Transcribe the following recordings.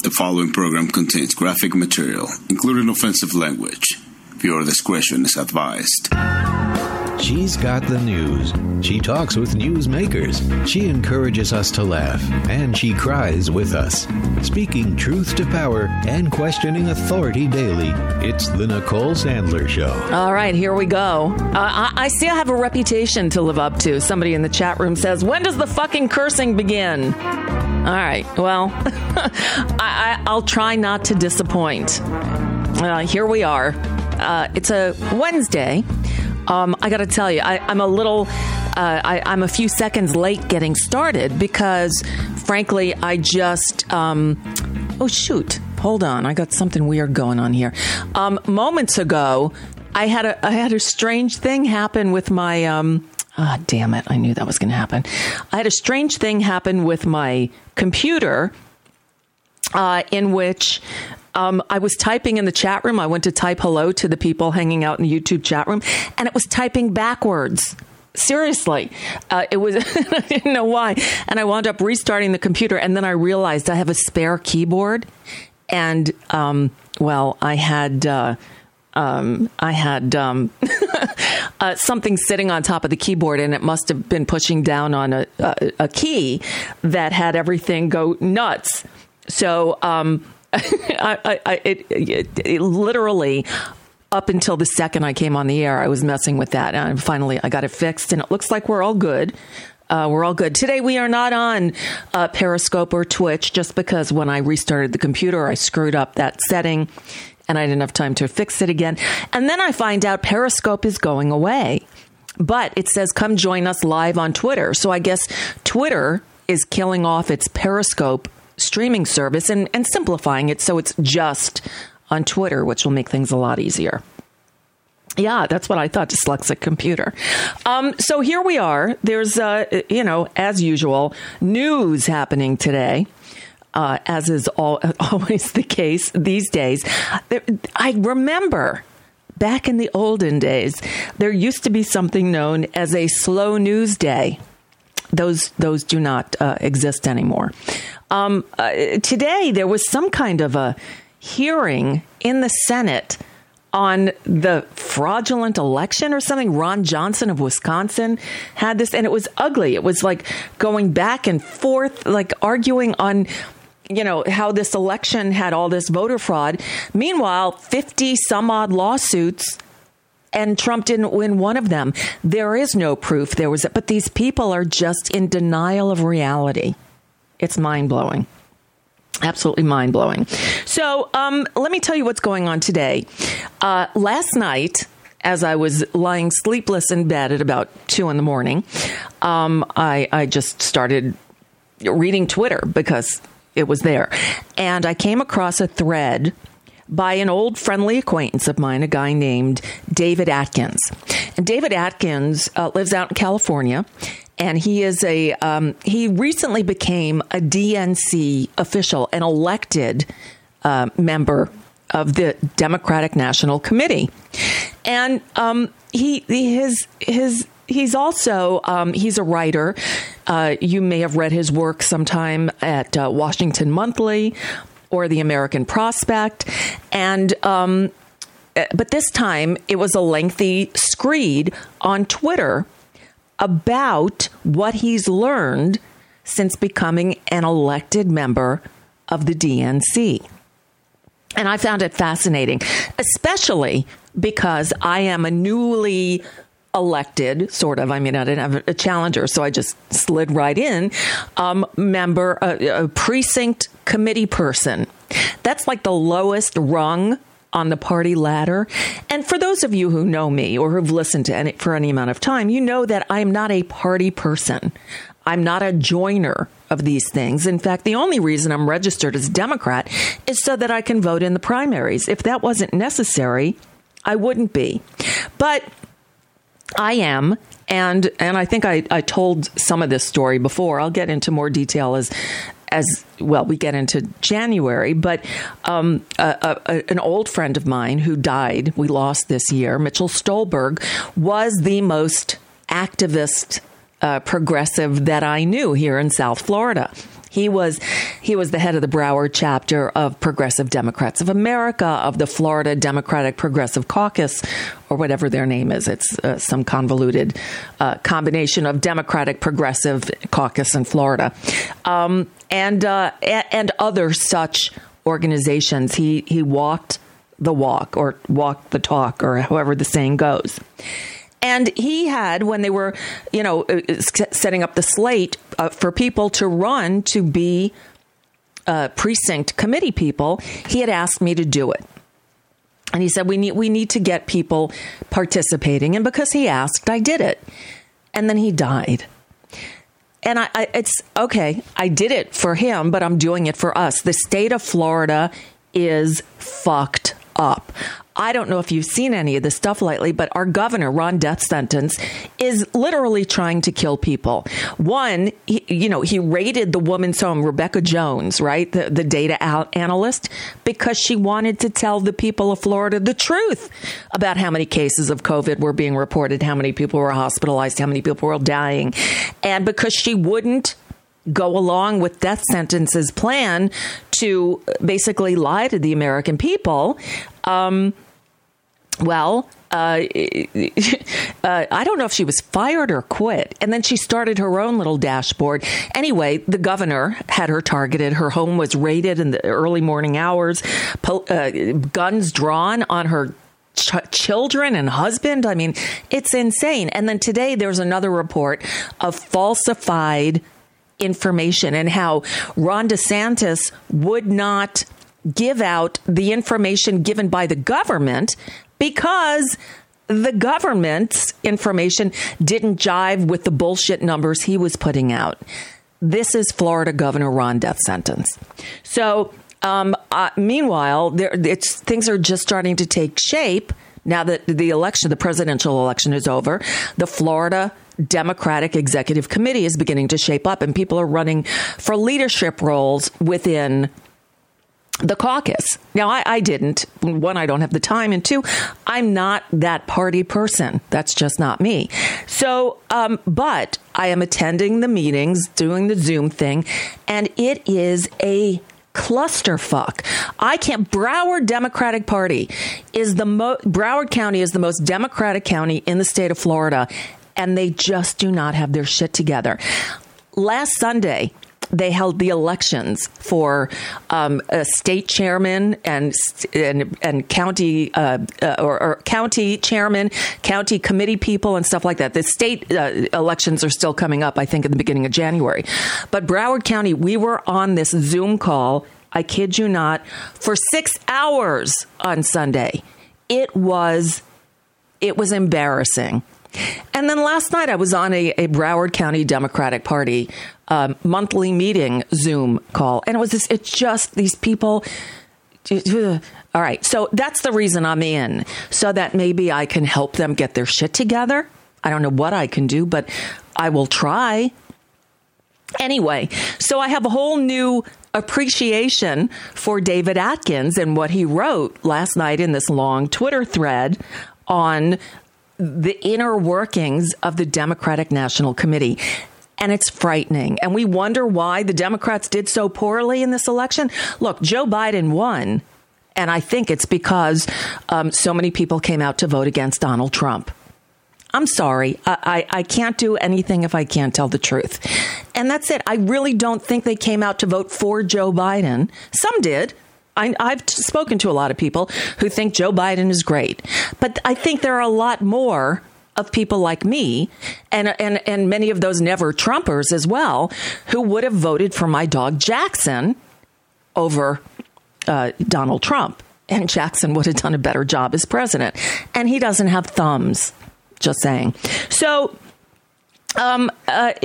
The following program contains graphic material, including offensive language. Viewer discretion is advised. She's got the news. She talks with newsmakers. She encourages us to laugh, and she cries with us. Speaking truth to power and questioning authority daily, it's the Nicole Sandler Show. All right, here we go. I still have a reputation to live up to. Somebody in the chat room says, when does the fucking cursing begin? All right, well, I'll try not to disappoint. Here we are. It's a Wednesday. I got to tell you, I'm a few seconds late getting started because, frankly, I just, oh, shoot. Hold on. I got something weird going on here. Moments ago, I had a strange thing happen with my, damn it. I knew that was going to happen. I had a strange thing happen with my computer, in which I was typing in the chat room. I went to type hello to the people hanging out in the YouTube chat room, and it was typing backwards. Seriously. It was, I didn't know why. And I wound up restarting the computer, and then I realized I have a spare keyboard. And, I had something sitting on top of the keyboard, and it must have been pushing down on a key that had everything go nuts. So, it literally, up until the second I came on the air, I was messing with that. And finally, I got it fixed, and it looks like we're all good. We're all good. Today, we are not on Periscope or Twitch, just because when I restarted the computer, I screwed up that setting, and I didn't have time to fix it again. And then I find out Periscope is going away. But it says, come join us live on Twitter. So I guess Twitter is killing off its Periscope streaming service and simplifying it so it's just on Twitter, which will make things a lot easier. Yeah, that's what I thought, dyslexic computer. So here we are. There's, as usual, news happening today, as is always the case these days. I remember back in the olden days, there used to be something known as a slow news day. Those do not exist anymore. Today, there was some kind of a hearing in the Senate on the fraudulent election or something. Ron Johnson of Wisconsin had this, and it was ugly. It was like going back and forth, like arguing on, how this election had all this voter fraud. Meanwhile, 50 some odd lawsuits, and Trump didn't win one of them. There is no proof but these people are just in denial of reality. It's mind-blowing. Absolutely mind-blowing. So let me tell you what's going on today. Last night, as I was lying sleepless in bed at about 2 a.m, I just started reading Twitter because it was there. And I came across a thread by an old friendly acquaintance of mine, a guy named David Atkins. And David Atkins lives out in California. And he is he recently became a DNC official, an elected member of the Democratic National Committee. And he's also he's a writer. You may have read his work sometime at Washington Monthly or the American Prospect. And but this time it was a lengthy screed on Twitter about what he's learned since becoming an elected member of the DNC. And I found it fascinating, especially because I am a newly elected, sort of, I didn't have a challenger, so I just slid right in, member, a precinct committee person. That's like the lowest rung on the party ladder. And for those of you who know me or who've listened to for any amount of time, you know that I'm not a party person. I'm not a joiner of these things. In fact, the only reason I'm registered as a Democrat is so that I can vote in the primaries. If that wasn't necessary, I wouldn't be. But I am. And I think I told some of this story before. I'll get into more detail as we get into January, but an old friend of mine who died, we lost this year, Mitchell Stolberg, was the most activist progressive that I knew here in South Florida. He was the head of the Broward chapter of Progressive Democrats of America, of the Florida Democratic Progressive Caucus, or whatever their name is. It's some convoluted combination of Democratic Progressive Caucus in Florida, and other such organizations. He walked the walk, or walked the talk, or however the saying goes. And he had, when they were, setting up the slate for people to run to be precinct committee people, he had asked me to do it. And he said, we need to get people participating. And because he asked, I did it. And then he died. And it's okay. I did it for him, but I'm doing it for us. The state of Florida is fucked up. I don't know if you've seen any of this stuff lately, but our governor, Ron DeSantis, is literally trying to kill people. One, he raided the woman's home, Rebecca Jones, right? The data analyst, because she wanted to tell the people of Florida the truth about how many cases of COVID were being reported, how many people were hospitalized, how many people were dying. And because she wouldn't go along with DeSantis's plan to basically lie to the American people, I don't know if she was fired or quit. And then she started her own little dashboard. Anyway, the governor had her targeted. Her home was raided in the early morning hours, guns drawn on her children and husband. I mean, it's insane. And then today there's another report of falsified information and how Ron DeSantis would not give out the information given by the government because the government's information didn't jive with the bullshit numbers he was putting out. This is Florida Governor Ron DeSantis. So, meanwhile, things are just starting to take shape now that the presidential election is over. The Florida Democratic Executive Committee is beginning to shape up, and people are running for leadership roles within the caucus. Now, I didn't. One, I don't have the time. And two, I'm not that party person. That's just not me. So, but I am attending the meetings, doing the Zoom thing, and it is a clusterfuck. Broward Democratic Party is Broward County is the most Democratic county in the state of Florida, and they just do not have their shit together. Last Sunday, they held the elections for a state chairman and county or county chairman, county committee people and stuff like that. The state elections are still coming up, I think, at the beginning of January. But Broward County, we were on this Zoom call, I kid you not, for 6 hours on Sunday. It was embarrassing. And then last night I was on a Broward County Democratic Party monthly meeting Zoom call. And it's just these people. All right. So that's the reason I'm in, so that maybe I can help them get their shit together. I don't know what I can do, but I will try. Anyway, so I have a whole new appreciation for David Atkins and what he wrote last night in this long Twitter thread on the inner workings of the Democratic National Committee. And it's frightening. And we wonder why the Democrats did so poorly in this election. Look, Joe Biden won. And I think it's because so many people came out to vote against Donald Trump. I'm sorry. I can't do anything if I can't tell the truth. And that's it. I really don't think they came out to vote for Joe Biden. Some did. I've spoken to a lot of people who think Joe Biden is great. But I think there are a lot more of people like me and many of those never Trumpers as well who would have voted for my dog Jackson over Donald Trump. And Jackson would have done a better job as president. And he doesn't have thumbs. Just saying. So, I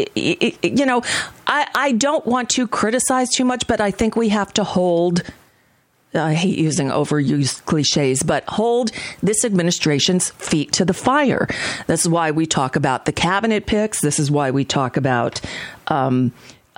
don't want to criticize too much, but I think we have to hold, I hate using overused cliches, but hold this administration's feet to the fire. This is why we talk about the cabinet picks. This is why we talk about, I'm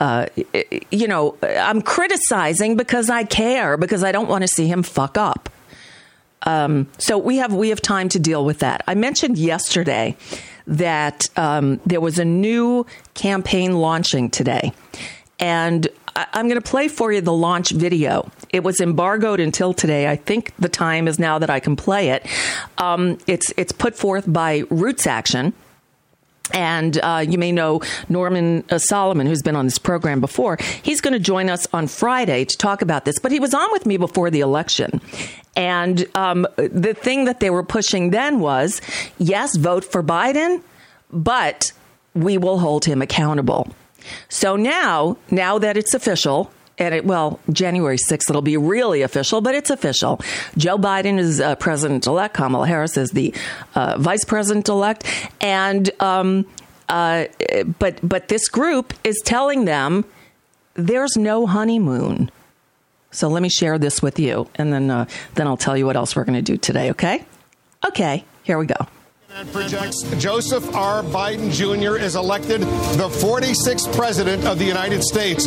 criticizing because I care, because I don't want to see him fuck up. So we have time to deal with that. I mentioned yesterday that there was a new campaign launching today. And I'm going to play for you the launch video. It was embargoed until today. I think the time is now that I can play it. It's put forth by Roots Action. And you may know Norman Solomon, who's been on this program before. He's going to join us on Friday to talk about this. But he was on with me before the election. And the thing that they were pushing then was, yes, vote for Biden, but we will hold him accountable. So now that it's official, and January 6th, it'll be really official, but it's official. Joe Biden is president-elect. Kamala Harris is the vice president-elect. And but this group is telling them there's no honeymoon. So let me share this with you, and then I'll tell you what else we're going to do today, okay? Okay, here we go. Projects Joseph R. Biden Jr. is elected the 46th president of the United States.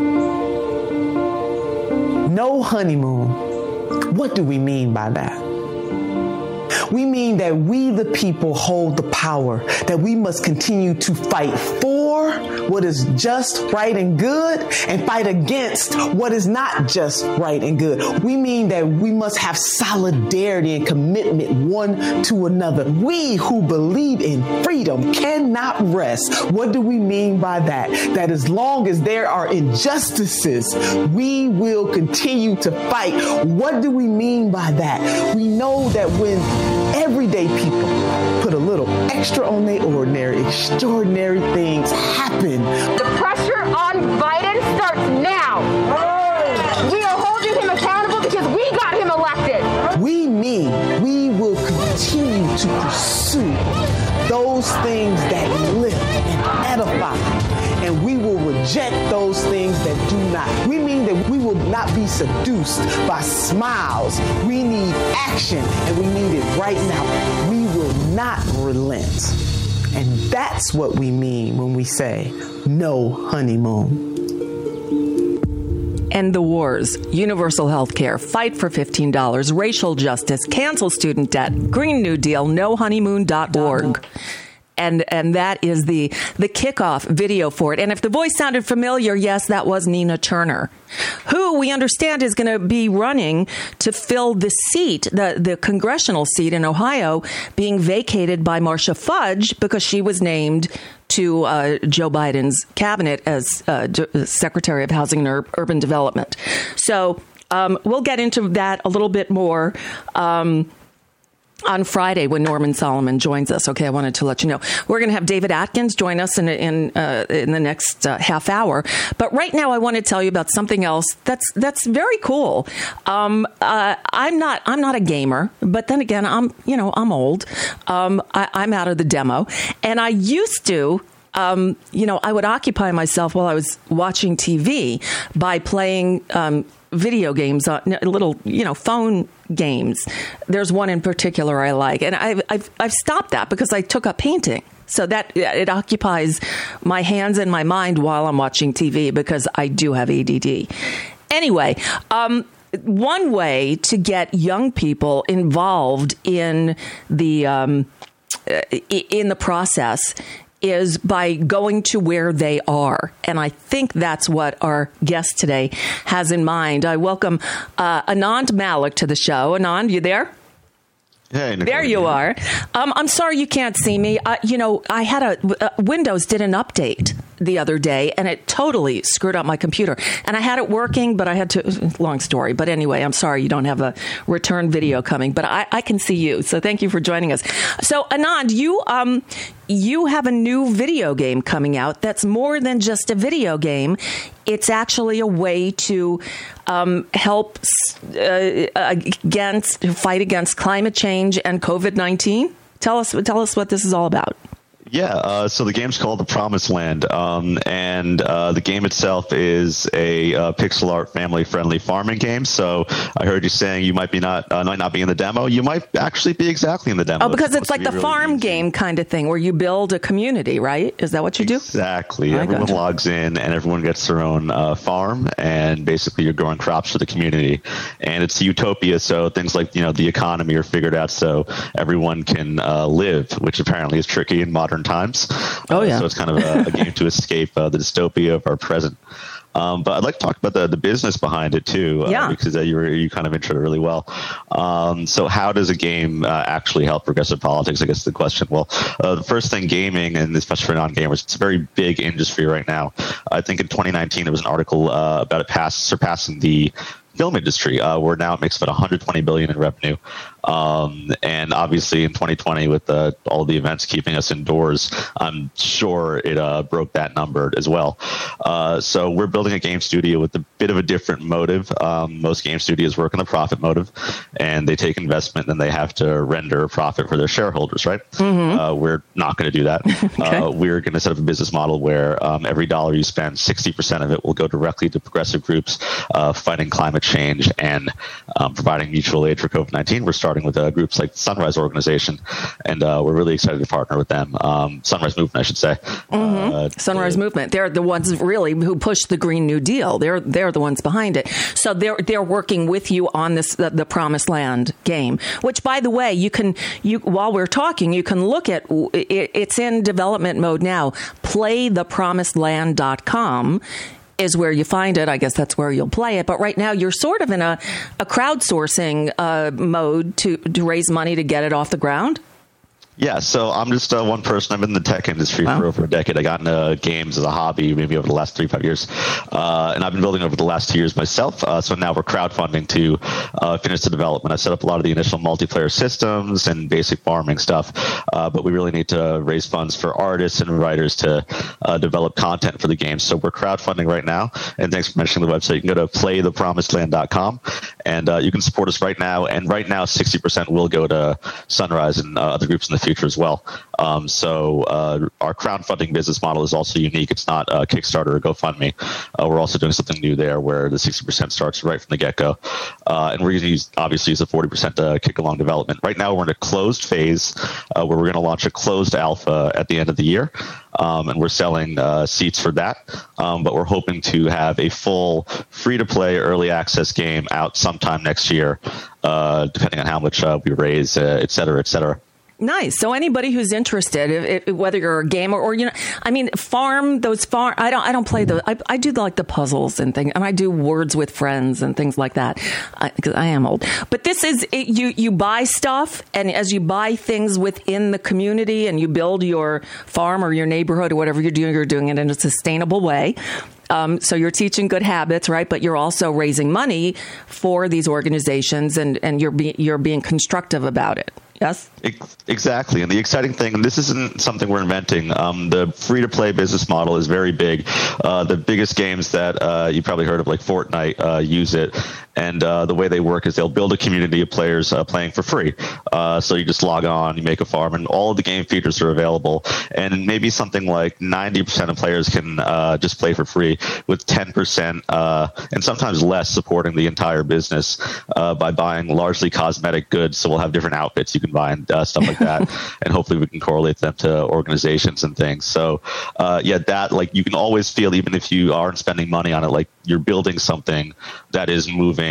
No honeymoon. What do we mean by that? We mean that we, the people, hold the power, that we must continue to fight for what is just, right, and good, and fight against what is not just, right, and good. We mean that we must have solidarity and commitment one to another. We who believe in freedom cannot rest. What do we mean by that? That as long as there are injustices, we will continue to fight. What do we mean by that? We know that when everyday people put a little extra on their ordinary, extraordinary things happen. The pressure on Biden starts now. We are holding him accountable because we got him elected. We mean we will continue to pursue those things that lift and edify, and we will reject those things that do not. We mean that we will not be seduced by smiles. We need action, and we need it right now. We will not relent. And that's what we mean when we say no honeymoon. End the wars, universal health care, fight for $15, racial justice, cancel student debt, Green New Deal, nohoneymoon.org. And that is the kickoff video for it. And if the voice sounded familiar, yes, that was Nina Turner, who we understand is going to be running to fill the seat, the congressional seat in Ohio, being vacated by Marcia Fudge because she was named to Joe Biden's cabinet as Secretary of Housing and Urban Development. So we'll get into that a little bit more on Friday when Norman Solomon joins us. Okay, I wanted to let you know. We're going to have David Atkins join us in the next half hour. But right now I want to tell you about something else that's very cool. I'm not a gamer, but then again, I'm old. I'm out of the demo. And I used to I would occupy myself while I was watching TV by playing video games, little, phone games. There's one in particular I like, and I've stopped that because I took up painting. So that it occupies my hands and my mind while I'm watching TV because I do have ADD. Anyway, one way to get young people involved in the process is by going to where they are. And I think that's what our guest today has in mind. I welcome Anand Malik to the show. Anand, you there? Hey, Nicole, there you are. I'm sorry you can't see me. I had Windows did an update the other day, and it totally screwed up my computer. And I had it working, but I had to. Long story, but anyway, I'm sorry you don't have a return video coming, but I can see you. So thank you for joining us. So Anand, you have a new video game coming out that's more than just a video game. It's actually a way to help fight against climate change and COVID-19. Tell us what this is all about. Yeah, so the game's called The Promised Land, and the game itself is a pixel art family-friendly farming game. So I heard you saying you might not be in the demo. You might actually be exactly in the demo. Oh, because it's like the really farm game kind of thing where you build a community, right? Is that what you do? Exactly. Everyone logs in and everyone gets their own farm, and basically you're growing crops for the community. And it's a utopia, so things like the economy are figured out so everyone can live, which apparently is tricky in modern times. Oh yeah. So it's kind of a game to escape the dystopia of our present. But I'd like to talk about the business behind it too, because you kind of introed it really well. So how does a game actually help progressive politics? I guess the question. Well, the first thing, gaming, and especially for non-gamers, it's a very big industry right now. I think in 2019 there was an article about it surpassing the film industry, where now it makes about $120 billion in revenue. And obviously in 2020, with all the events keeping us indoors, I'm sure it broke that number as well. So we're building a game studio with a bit of a different motive. Most game studios work on the profit motive, and they take investment and they have to render a profit for their shareholders, right? Mm-hmm. We're not going to do that. Okay. We're going to set up a business model where every dollar you spend, 60% of it will go directly to progressive groups fighting climate change and providing mutual aid for COVID-19. We're starting with groups like the Sunrise Organization, and we're really excited to partner with them. Sunrise Movement, I should say. Mm-hmm. Sunrise Movement. They're the ones really who pushed the Green New Deal. They're the ones behind it. So they're working with you on this the Promised Land game, which, by the way, you while we're talking, you can look at it's in development mode now. PlayThePromisedLand.com is where you find it. I guess that's where you'll play it. But right now, you're sort of in a crowdsourcing mode to raise money to get it off the ground. Yeah, so I'm just one person. I'm in the tech industry for over a decade. I got into games as a hobby maybe over the last 3-5 years. And I've been building over the last 2 years myself. So now we're crowdfunding to finish the development. I set up a lot of the initial multiplayer systems and basic farming stuff. But we really need to raise funds for artists and writers to develop content for the game. So we're crowdfunding right now. And thanks for mentioning the website. You can go to playthepromisedland.com, and you can support us right now. And right now, 60% will go to Sunrise and other groups in the future as well. So our crowdfunding business model is also unique. It's not a Kickstarter or GoFundMe. We're also doing something new there where the 60% starts right from the get-go. And we're going to use a 40% kick along development. Right now we're in a closed phase where we're going to launch a closed alpha at the end of the year. And we're selling seats for that. But we're hoping to have a full free-to-play early access game out sometime next year, depending on how much we raise, et cetera, et cetera. Nice. So anybody who's interested, whether you're a gamer or, I don't play those. I do the puzzles and things, and I do Words with Friends and things like that, because I am old. But this is, you buy stuff, and as you buy things within the community and you build your farm or your neighborhood or whatever you're doing it in a sustainable way. So you're teaching good habits, right? But you're also raising money for these organizations, and you're being constructive about it. Yes? Exactly. And the exciting thing, and this isn't something we're inventing, the free-to-play business model is very big. The biggest games that you probably heard of, like Fortnite, use it. And the way they work is they'll build a community of players playing for free. So you just log on, you make a farm, and all of the game features are available. And maybe something like 90% of players can just play for free, with 10% and sometimes less supporting the entire business by buying largely cosmetic goods. So we'll have different outfits you can buy and stuff like that. And hopefully we can correlate them to organizations and things. So that, you can always feel, even if you aren't spending money on it, like you're building something that is moving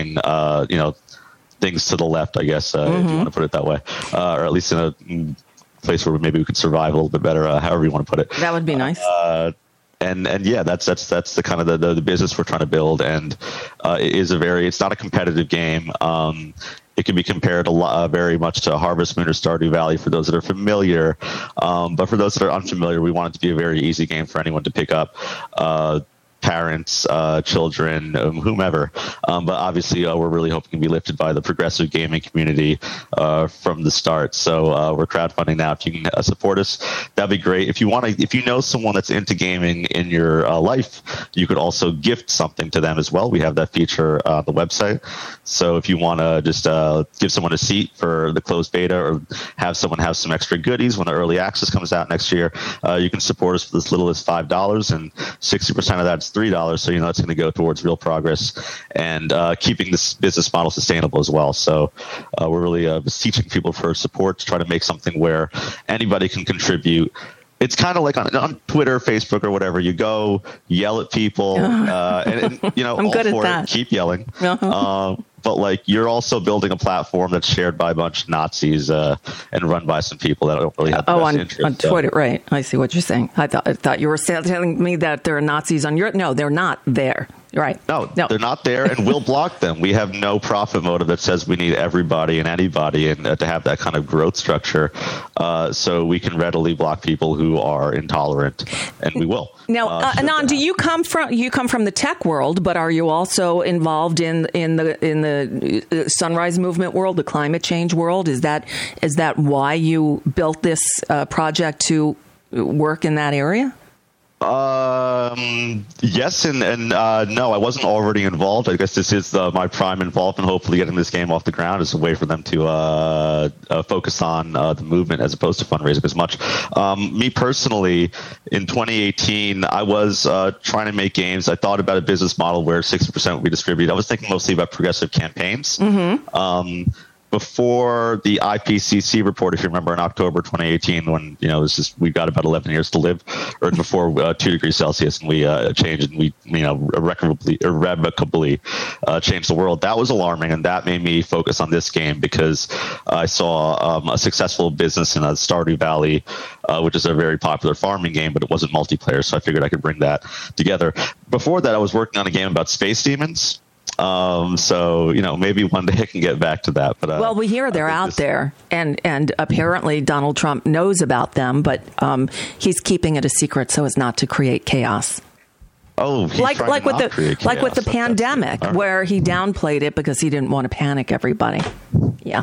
things to the left, I guess, if you want to put it that way, or at least in a place where maybe we could survive a little bit better, however you want to put it. That would be nice. And yeah, that's the kind of the business we're trying to build, and it's not a competitive game. It can be compared very much to Harvest Moon or Stardew Valley for those that are familiar. But for those that are unfamiliar, we want it to be a very easy game for anyone to pick up. Parents, children, whomever. But obviously, we're really hoping to be lifted by the progressive gaming community from the start. So we're crowdfunding now. If you can support us, that'd be great. If you know someone that's into gaming in your life, you could also gift something to them as well. We have that feature on the website. So if you want to just give someone a seat for the closed beta, or have someone have some extra goodies when the early access comes out next year, you can support us for as little as $5, and 60% of that's $3, so it's going to go towards real progress and keeping this business model sustainable as well. So we're really beseeching people for support to try to make something where anybody can contribute. It's kind of like on Twitter, Facebook, or whatever. You go yell at people, and I'm all good for at that. It. Keep yelling. but like you're also building a platform that's shared by a bunch of Nazis and run by some people that don't really have the best interest. On Twitter, right? I see what you're saying. I thought you were telling me that there are Nazis on your. No, they're not there. Right. No, they're not there, and we'll block them. We have no profit motive that says we need everybody and anybody and to have that kind of growth structure. So we can readily block people who are intolerant, and we will. Now, Anand, do you come from the tech world, but are you also involved in the Sunrise Movement world, the climate change world? Is that why you built this project to work in that area? Yes and no, I wasn't already involved. I guess this is my prime involvement. Hopefully getting this game off the ground is a way for them to focus on the movement as opposed to fundraising as much. Me personally, in 2018, I was trying to make games. I thought about a business model where 60% would be distributed. I was thinking mostly about progressive campaigns. Mm-hmm. Before the IPCC report, if you remember, in October 2018, when we got about 11 years to live, or before 2 degrees Celsius, and we changed, and we irrevocably changed the world. That was alarming, and that made me focus on this game because I saw a successful business in Stardew Valley, which is a very popular farming game, but it wasn't multiplayer, so I figured I could bring that together. Before that, I was working on a game about space demons. So maybe one day I can get back to that. But well, we hear they're out there, and apparently Donald Trump knows about them, but he's keeping it a secret so as not to create chaos. Oh, like with the pandemic, where he downplayed it because he didn't want to panic everybody. Yeah,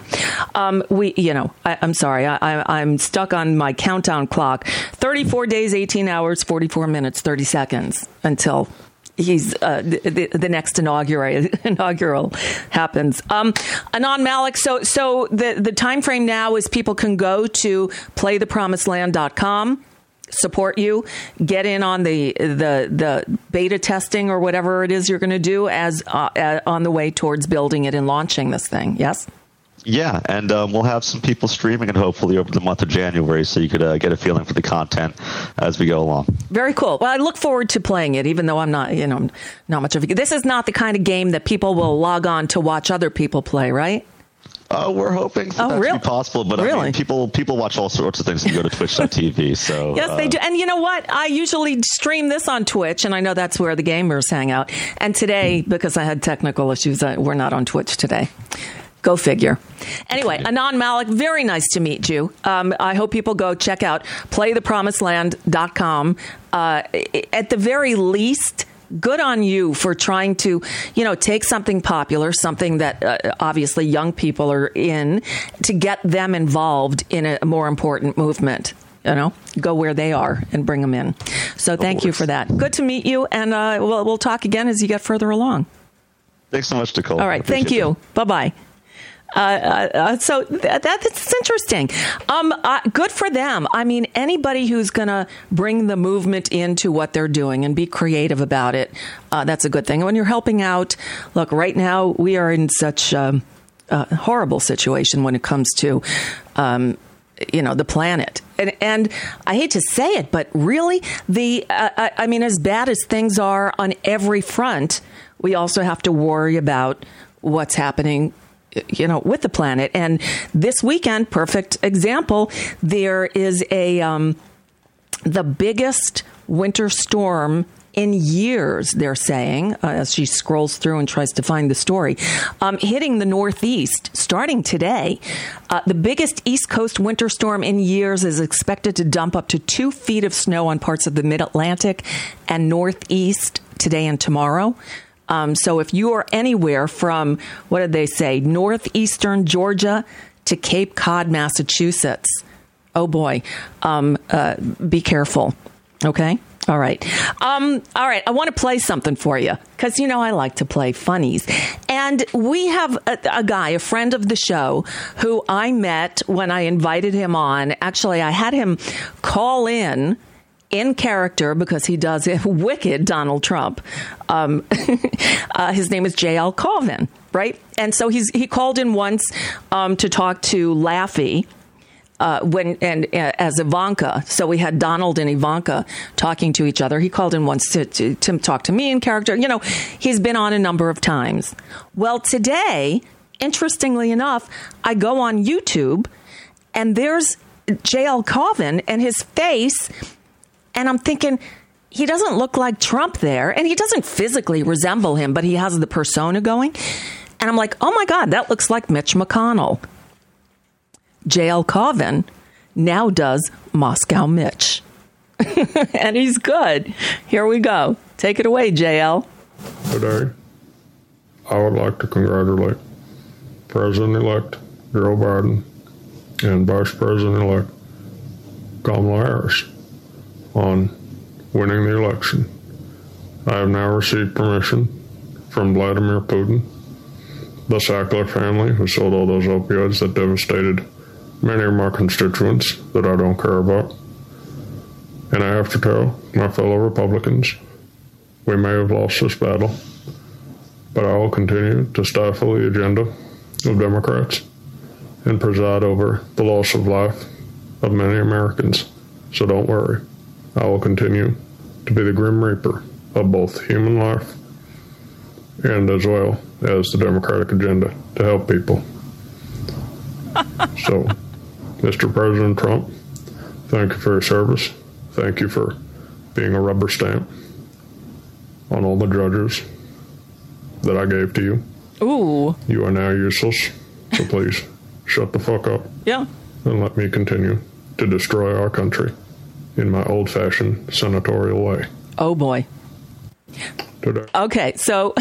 I'm sorry, I'm stuck on my countdown clock. 34 days, 18 hours, 44 minutes, 30 seconds until he's the next inaugural happens. Anand Malik. So the time frame now is people can go to playthepromisedland.com, support you, get in on the beta testing or whatever it is you're going to do as on the way towards building it and launching this thing. Yes. Yeah, and we'll have some people streaming it hopefully over the month of January, so you could get a feeling for the content as we go along. Very cool. Well, I look forward to playing it, even though I'm not much of a... This is not the kind of game that people will log on to watch other people play, right? We're hoping for that to be possible, but really? I mean, people watch all sorts of things and go to twitch.tv. So yes, they do. And you know what? I usually stream this on Twitch, and I know that's where the gamers hang out. And today, because I had technical issues, we're not on Twitch today. Go figure. Anyway, Anand Malik, very nice to meet you. I hope people go check out playthepromisedland.com. At the very least, good on you for trying to, take something popular, something that obviously young people are in, to get them involved in a more important movement. Go where they are and bring them in. So thank you for that. Good to meet you, and we'll talk again as you get further along. Thanks so much, Nicole. All right. Thank you. Bye-bye. So that's interesting. Good for them. I mean, anybody who's going to bring the movement into what they're doing and be creative about it, that's a good thing. And when you're helping out, look, right now we are in such a horrible situation when it comes to, the planet. And I hate to say it, but really, as bad as things are on every front, we also have to worry about what's happening with the planet. And this weekend, perfect example, there is the biggest winter storm in years, they're saying, as she scrolls through and tries to find the story, hitting the Northeast starting today. The biggest East Coast winter storm in years is expected to dump up to 2 feet of snow on parts of the Mid-Atlantic and Northeast today and tomorrow. So if you are anywhere from, what did they say, northeastern Georgia to Cape Cod, Massachusetts, oh boy, be careful. Okay? All right. All right. I want to play something for you because, I like to play funnies. And we have a guy, a friend of the show, who I met when I invited him on. Actually, I had him call in character because he does a wicked Donald Trump. His name is J.L. Colvin, right? And so he called in once to talk to Laffy. as Ivanka. So we had Donald and Ivanka talking to each other. He called in once to talk to me in character. You know, he's been on a number of times. Well, today, interestingly enough, I go on YouTube and there's J.L. Cauvin and his face, and I'm thinking, he doesn't look like Trump there, and he doesn't physically resemble him, but he has the persona going. And I'm like, oh my God, that looks like Mitch McConnell. J.L. Cauvin now does Moscow Mitch. And he's good. Here we go. Take it away, J.L. Today, I would like to congratulate President-elect Joe Biden and Vice President-elect Kamala Harris on winning the election. I have now received permission from Vladimir Putin, the Sackler family who sold all those opioids that devastated many of my constituents that I don't care about. And I have to tell my fellow Republicans, we may have lost this battle, but I will continue to stifle the agenda of Democrats and preside over the loss of life of many Americans. So don't worry. I will continue to be the Grim Reaper of both human life and as well as the Democratic agenda to help people. So, Mr. President Trump, thank you for your service. Thank you for being a rubber stamp on all the judges that I gave to you. Ooh. You are now useless, so please shut the fuck up. Yeah. And let me continue to destroy our country in my old-fashioned senatorial way. Oh, boy. Today. Okay, so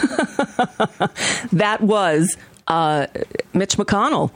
that was Mitch McConnell,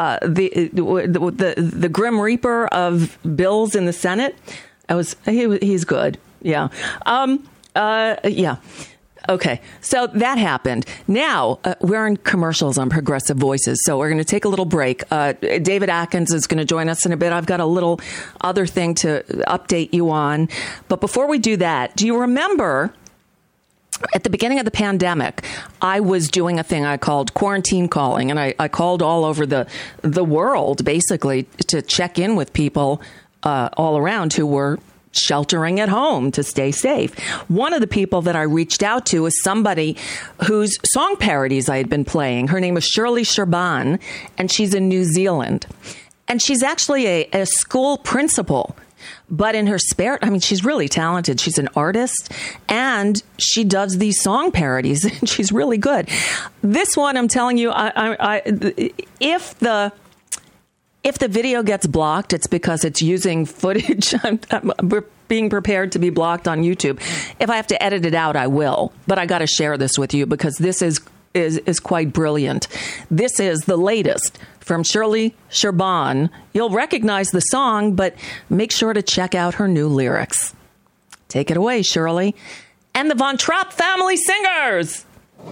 the Grim Reaper of bills in the Senate. He's good. Yeah. Yeah. Okay, so that happened. Now, we're in commercials on Progressive Voices, so we're going to take a little break. David Atkins is going to join us in a bit. I've got a little other thing to update you on. But before we do that, do you remember at the beginning of the pandemic, I was doing a thing I called quarantine calling, and I called all over the world, basically, to check in with people all around who were sheltering at home to stay safe. One of the people that I reached out to is somebody whose song parodies I had been playing. Her name is Shirley Sherban, and she's in New Zealand. And she's actually a school principal. But in her spare, I mean, she's really talented. She's an artist, and she does these song parodies, and she's really good. This one, I'm telling you, if the video gets blocked, it's because it's using footage. I'm being prepared to be blocked on YouTube. If I have to edit it out, I will. But I got to share this with you because this is quite brilliant. This is the latest from Shirley Sherban. You'll recognize the song, but make sure to check out her new lyrics. Take it away, Shirley. And the Von Trapp Family Singers.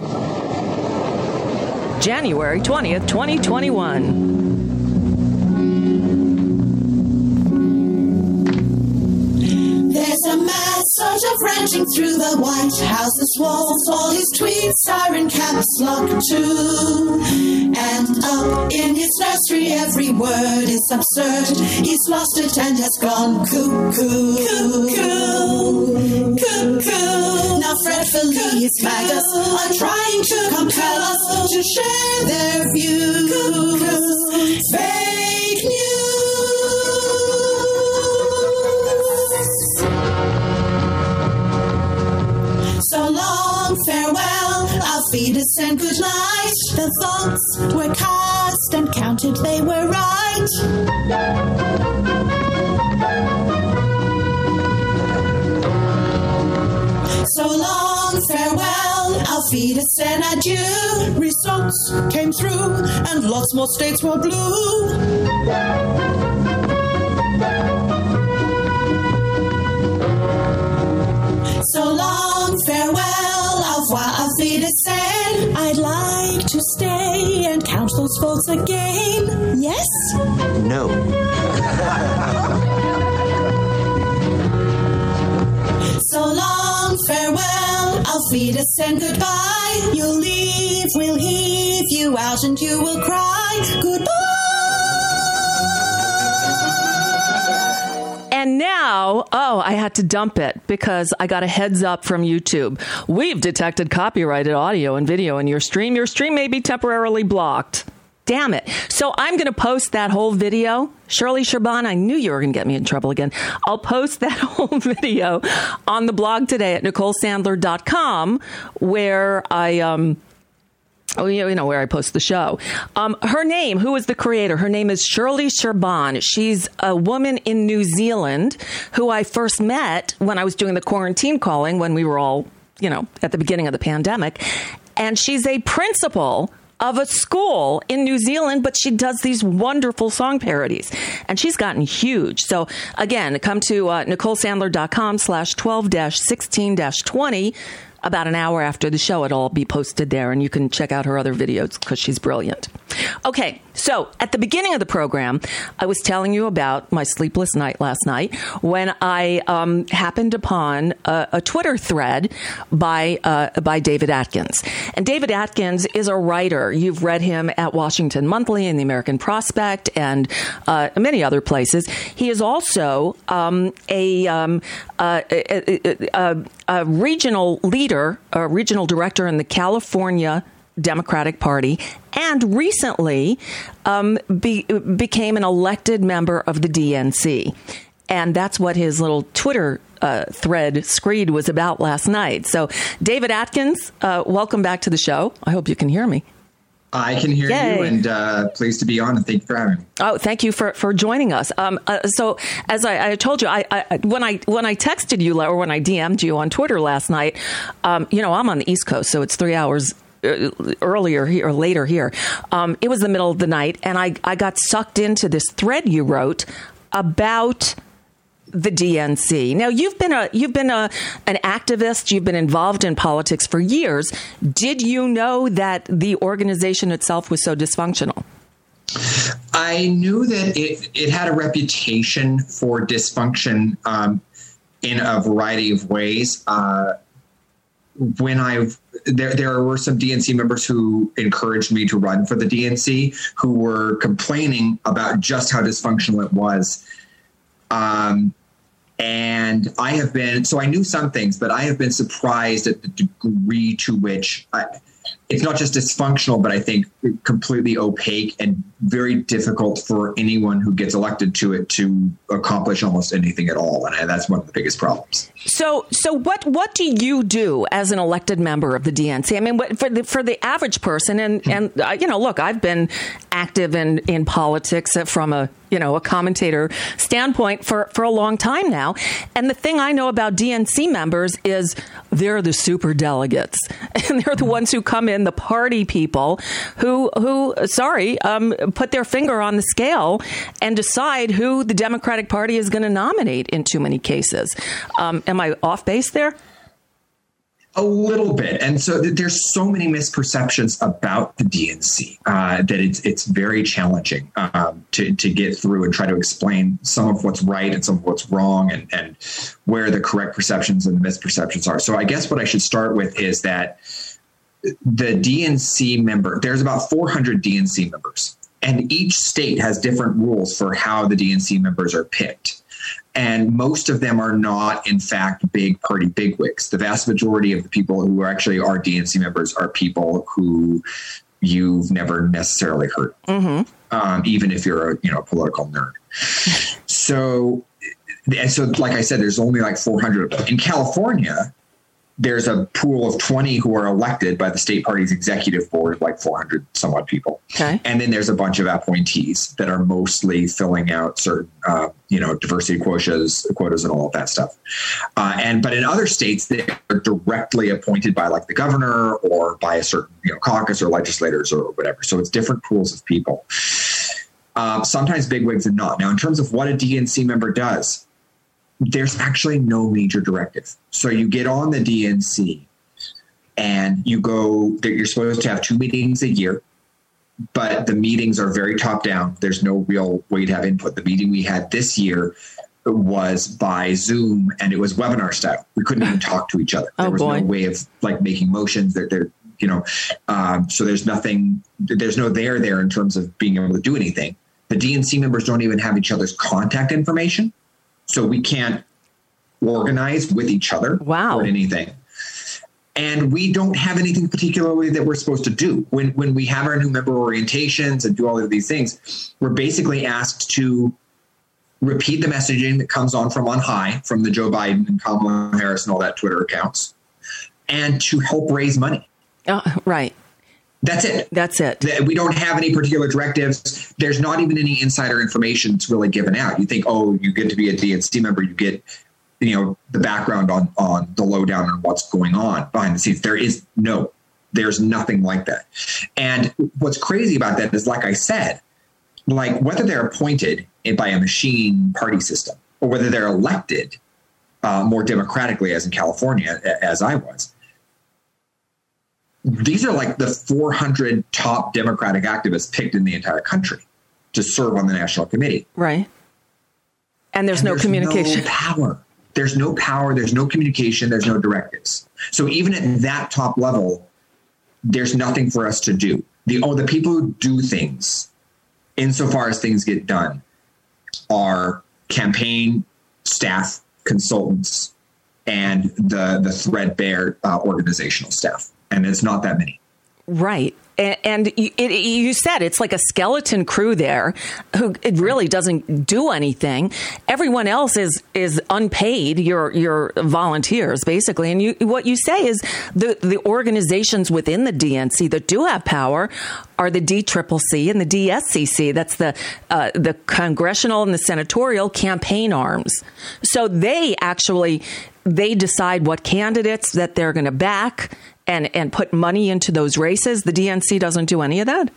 January 20th, 2021. There's a mad surge of ranting through the White House's walls. All his tweets are in caps lock too. And up in his nursery, every word is absurd. He's lost it and has gone cuckoo. Cuckoo. Cuckoo. Now fretfully his maggots are trying to compel us to share their views. Cuckoo. Fake news. So long, farewell, auf Wiedersehen, good night. The votes were cast and counted, they were right. So long, farewell, auf Wiedersehen, adieu. Results came through and lots more states were blue. So long, farewell, au revoir, auf Wiedersehen. I'd like to stay and count those votes again. Yes? No. So long, farewell, auf Wiedersehen, goodbye. You'll leave, we'll heave you out and you will cry. Goodbye. And now, I had to dump it because I got a heads up from YouTube. We've detected copyrighted audio and video in your stream. Your stream may be temporarily blocked. Damn it. So I'm going to post that whole video. Shirley Sherban, I knew you were going to get me in trouble again. I'll post that whole video on the blog today at NicoleSandler.com, where I... where I post the show. Her name, who is the creator? Her name is Shirley Sherban. She's a woman in New Zealand who I first met when I was doing the quarantine calling when we were all, at the beginning of the pandemic. And she's a principal of a school in New Zealand, but she does these wonderful song parodies. And she's gotten huge. So again, come to NicoleSandler.com/12-16-20. About an hour after the show, it'll all be posted there, and you can check out her other videos because she's brilliant. Okay, so at the beginning of the program, I was telling you about my sleepless night last night when I happened upon a Twitter thread by David Atkins. And David Atkins is a writer. You've read him at Washington Monthly and the American Prospect and many other places. He is also a regional leader, a regional director in the California Democratic Party, and recently became an elected member of the DNC. And that's what his little Twitter thread screed was about last night. So, David Atkins, welcome back to the show. I hope you can hear me. I can hear Yay. you, and pleased to be on, and thank you for having me. Oh, thank you for joining us. So, as I told you, when I texted you or when I DM'd you on Twitter last night, I'm on the East Coast, so it's 3 hours earlier here or later here. It was the middle of the night, and I got sucked into this thread you wrote about the DNC. Now, you've been an activist. You've been involved in politics for years. Did you know that the organization itself was so dysfunctional? I knew that it had a reputation for dysfunction in a variety of ways. There were some DNC members who encouraged me to run for the DNC who were complaining about just how dysfunctional it was. And I knew some things, but I have been surprised at the degree to which it's not just dysfunctional, but I think completely opaque and very difficult for anyone who gets elected to it to accomplish almost anything at all. And that's one of the biggest problems. So what do you do as an elected member of the DNC? I mean, for the average person, and look, I've been active in politics from a commentator standpoint for a long time now. And the thing I know about DNC members is they're the super delegates, and they're the ones who come in, the party people who put their finger on the scale and decide who the Democratic Party is going to nominate in too many cases. Am I off base there? A little bit. And so there's so many misperceptions about the DNC that it's very challenging to get through and try to explain some of what's right and some of what's wrong and where the correct perceptions and the misperceptions are. So I guess what I should start with is that the DNC member, there's about 400 DNC members, and each state has different rules for how the DNC members are picked. And most of them are not, in fact, big party bigwigs. The vast majority of the people who actually are DNC members are people who you've never necessarily heard of, even if you're a political nerd. So, like I said, there's only like 400 of them. In California, there's a pool of 20 who are elected by the state party's executive board, like 400 some odd people. Okay. And then there's a bunch of appointees that are mostly filling out certain, diversity quotas and all of that stuff. But in other states, they're directly appointed by like the governor or by a certain, caucus or legislators or whatever. So it's different pools of people. Sometimes bigwigs and not. Now, in terms of what a DNC member does, there's actually no major directive. So you get on the DNC and you're supposed to have 2 meetings a year, but the meetings are very top down. There's no real way to have input. The meeting we had this year was by Zoom, and it was webinar style. We couldn't even talk to each other. There was no way of like making motions so there's nothing, there's no there in terms of being able to do anything. The DNC members don't even have each other's contact information. So we can't organize with each other or anything. And we don't have anything particularly that we're supposed to do. When we have our new member orientations and do all of these things, we're basically asked to repeat the messaging that comes on from on high, from the Joe Biden and Kamala Harris and all that Twitter accounts, and to help raise money. Right. That's it. That's it. We don't have any particular directives. There's not even any insider information that's really given out. You think, oh, you get to be a DNC member, you get, the background on the lowdown and what's going on behind the scenes. There's nothing like that. And what's crazy about that is, like I said, like whether they're appointed by a machine party system or whether they're elected more democratically, as in California, as I was, these are like the 400 top Democratic activists picked in the entire country to serve on the national committee. Right. And there's no communication. No power. There's no power. There's no communication. There's no directives. So even at that top level, there's nothing for us to do. The people who do things, insofar as things get done, are campaign staff, consultants, and the threadbare organizational staff. And it's not that many. Right. And you said it's like a skeleton crew there who it really doesn't do anything. Everyone else is unpaid. You're volunteers, basically. And what you say is the organizations within the DNC that do have power are the DCCC and the DSCC. That's the congressional and the senatorial campaign arms. So they decide what candidates that they're going to back and put money into those races. The DNC doesn't do any of that?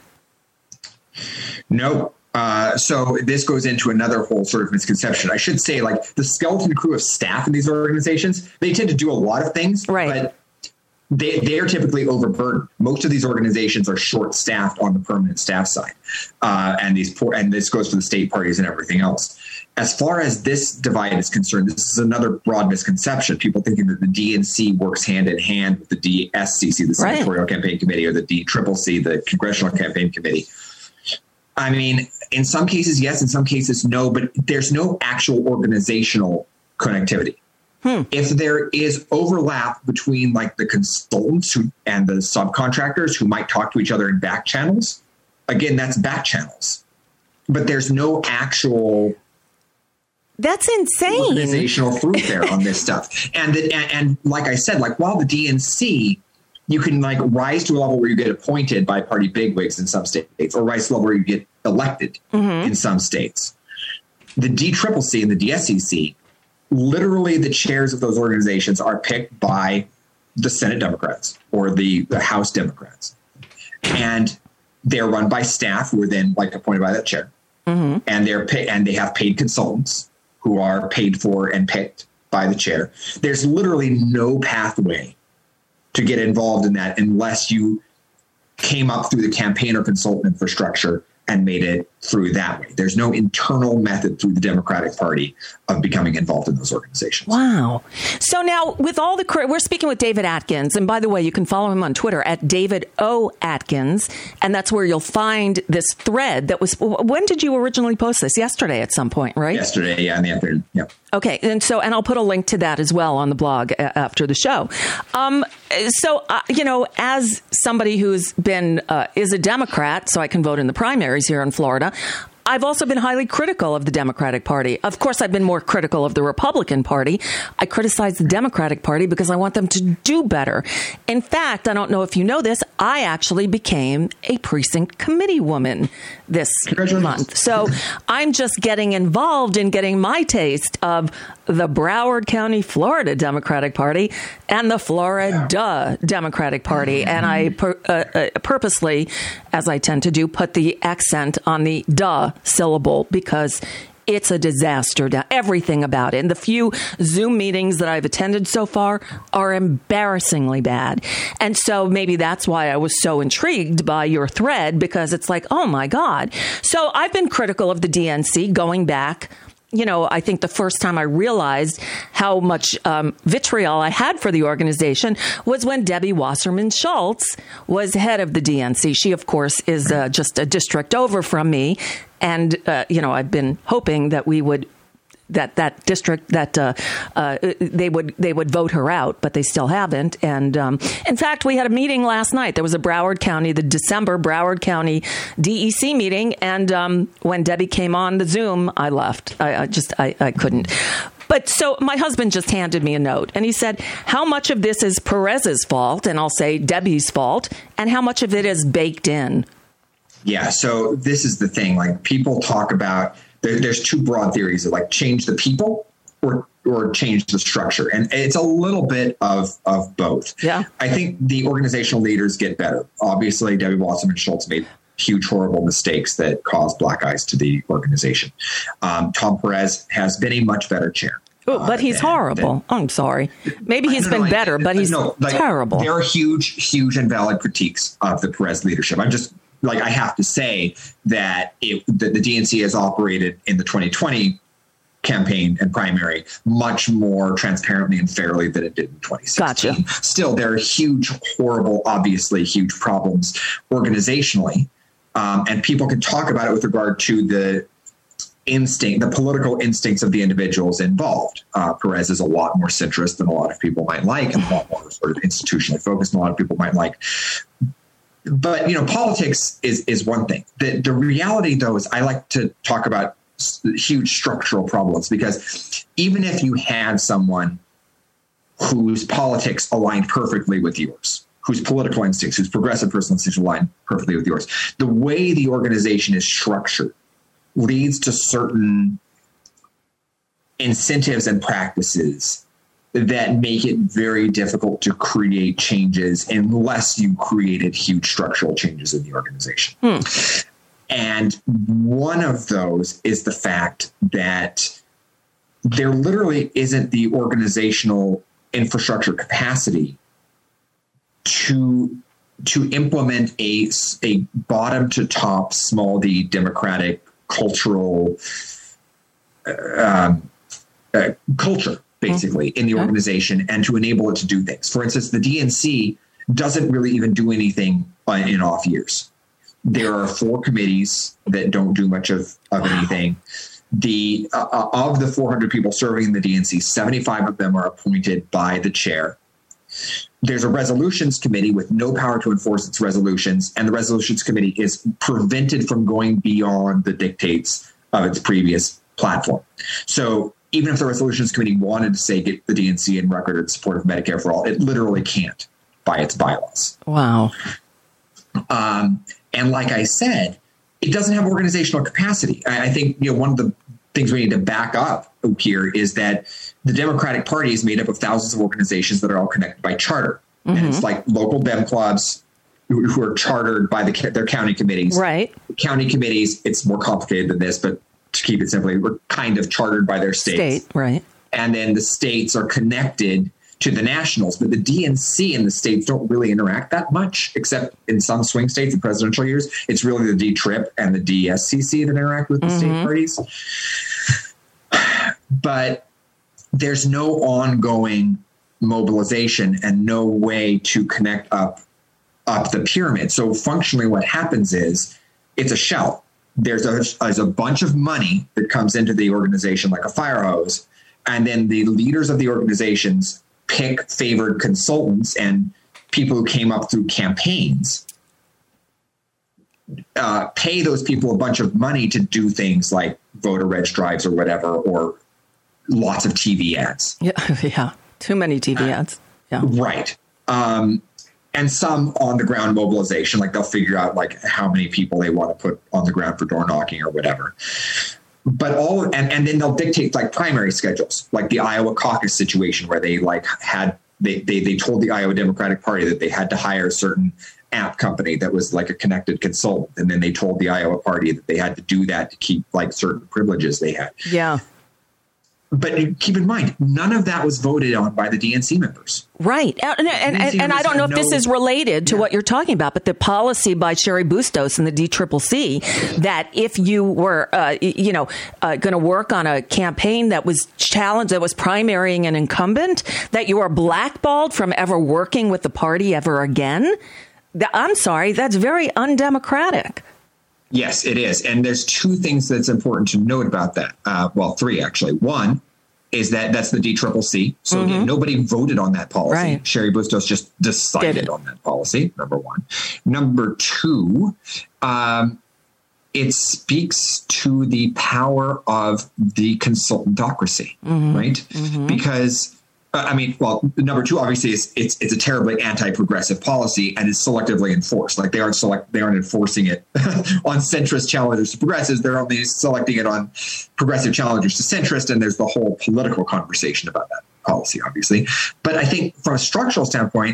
No. So this goes into another whole sort of misconception. I should say, like, the skeleton crew of staff in these organizations, they tend to do a lot of things, but they are typically overburdened. Most of these organizations are short-staffed on the permanent staff side. And this goes for the state parties and everything else. As far as this divide is concerned, this is another broad misconception. People thinking that the DNC works hand in hand with the DSCC, the Senatorial Campaign Committee, or the DCCC, the Congressional Campaign Committee. I mean, in some cases, yes, in some cases, no, but there's no actual organizational connectivity. If there is overlap between like the consultants and the subcontractors who might talk to each other in back channels, again, that's back channels. But there's no actual... That's insane. Organizational fruit there on this stuff. And like I said, like while the DNC, you can like rise to a level where you get appointed by party bigwigs in some states or rise to a level where you get elected in some states. The DCCC and the DSCC, literally the chairs of those organizations are picked by the Senate Democrats or the House Democrats. And they're run by staff who are then like appointed by that chair. And they have paid consultants who are paid for and picked by the chair. There's literally no pathway to get involved in that unless you came up through the campaign or consultant infrastructure and made it through that way. There's no internal method through the Democratic Party of becoming involved in those organizations. Wow. So now with all we're speaking with David Atkins. And by the way, you can follow him on Twitter at David O. Atkins. And that's where you'll find this thread that was, when did you originally post this? Yesterday at some point, right? Yesterday, yeah, in the afternoon. Yeah. Okay. And I'll put a link to that as well on the blog after the show. As somebody who's been, is a Democrat, so I can vote in the primaries here in Florida, I've also been highly critical of the Democratic Party. Of course, I've been more critical of the Republican Party. I criticize the Democratic Party because I want them to do better. In fact, I don't know if you know this, I actually became a precinct committee woman this month. So I'm just getting involved in getting my taste of the Broward County, Florida Democratic Party and the Florida Democratic Party. And I purposely, as I tend to do, put the accent on the duh syllable because it's a disaster. Everything about it. And the few Zoom meetings that I've attended so far are embarrassingly bad. And so maybe that's why I was so intrigued by your thread, because it's like, oh, my God. So I've been critical of the DNC going back. I think the first time I realized how much vitriol I had for the organization was when Debbie Wasserman Schultz was head of the DNC. She, of course, is just a district over from me. And, I've been hoping that we would that district that they would vote her out, but they still haven't. And in fact, we had a meeting last night. There was a the December Broward County DEC meeting, and when Debbie came on the Zoom, I left. I couldn't. But so my husband just handed me a note, and he said, how much of this is Perez's fault? And I'll say Debbie's fault, and how much of it is baked in? Yeah. So this is the thing. Like, people talk about, there's two broad theories of like change the people or change the structure. And it's a little bit of both. Yeah. I think the organizational leaders get better. Obviously, Debbie Wasserman Schultz made huge, horrible mistakes that caused black eyes to the organization. Tom Perez has been a much better chair. Oh, but he's horrible. I'm sorry. Maybe he's been better, but he's terrible. There are huge and valid critiques of the Perez leadership. I'm just I have to say that the DNC has operated in the 2020 campaign and primary much more transparently and fairly than it did in 2016. Gotcha. Still, there are huge, horrible, obviously huge problems organizationally. And people can talk about it with regard to the political instincts of the individuals involved. Perez is a lot more centrist than a lot of people might like, and a lot more sort of institutionally focused than a lot of people might like. But, politics is one thing. The reality, though, is I like to talk about huge structural problems, because even if you had someone whose politics aligned perfectly with yours, whose political instincts, whose progressive personal instincts align perfectly with yours, the way the organization is structured leads to certain incentives and practices that make it very difficult to create changes unless you created huge structural changes in the organization. And one of those is the fact that there literally isn't the organizational infrastructure capacity to implement a bottom to top small d democratic cultural culture, basically, in the organization, and to enable it to do things. For instance, the DNC doesn't really even do anything in off years. There are 4 committees that don't do much of anything. Of the 400 people serving in the DNC, 75 of them are appointed by the chair. There's a resolutions committee with no power to enforce its resolutions, and the resolutions committee is prevented from going beyond the dictates of its previous platform. So even if the resolutions committee wanted to say get the DNC in record in support of Medicare for all, it literally can't by its bylaws. Wow. And like I said, it doesn't have organizational capacity. I think one of the things we need to back up here is that the Democratic Party is made up of thousands of organizations that are all connected by charter. Mm-hmm. And it's like local Dem clubs who are chartered by their county committees. Right. County committees, it's more complicated than this, but to keep it simply, we're kind of chartered by their states. Right. And then the states are connected to the nationals, but the DNC and the states don't really interact that much, except in some swing states in presidential years. It's really the D-TRIP and the DSCC that interact with the state parties. But there's no ongoing mobilization and no way to connect up the pyramid. So functionally what happens is it's a shell. There's a bunch of money that comes into the organization like a fire hose, and then the leaders of the organizations pick favored consultants and people who came up through campaigns, pay those people a bunch of money to do things like voter reg drives or whatever, or lots of TV ads. Yeah. Too many TV ads. Yeah. Right. And some on the ground mobilization, like they'll figure out like how many people they want to put on the ground for door knocking or whatever. But and then they'll dictate like primary schedules, like the Iowa caucus situation where they they told the Iowa Democratic Party that they had to hire a certain app company that was like a connected consultant. And then they told the Iowa party that they had to do that to keep like certain privileges they had. Yeah. But keep in mind, none of that was voted on by the DNC members. Right. And I don't know if this is related to what you're talking about, but the policy by Cheri Bustos and the DCCC that if you were, going to work on a campaign that was challenged, that was primarying an incumbent, that you are blackballed from ever working with the party ever again. I'm sorry, that's very undemocratic. Yes, it is. And there's two things that's important to note about that. Well, three, actually. One is that's the DCCC. So again, nobody voted on that policy. Right. Sherry Bustos just decided on that policy, number one. Number two, it speaks to the power of the consultantocracy, right? Because number two, obviously, is it's a terribly anti-progressive policy and is selectively enforced. Like they aren't enforcing it on centrist challengers to progressives. They're only selecting it on progressive challengers to centrist. And there's the whole political conversation about that policy, obviously. But I think from a structural standpoint,